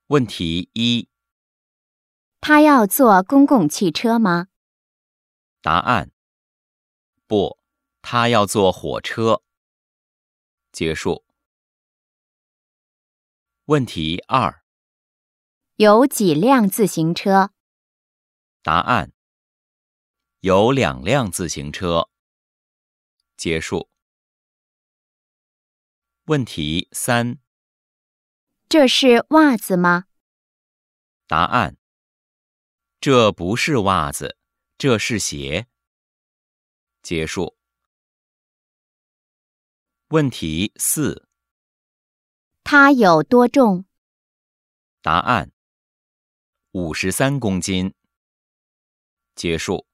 问题一： 他要坐公共汽车吗？ 答案：不，他要坐火车。结束。问题二： 有几辆自行车？ 答案：有2辆自行车。结束。问题三： 这是袜子吗？ 答案：这不是袜子，这是鞋。结束。问题四： 它有多重？ 答案：53公斤。结束。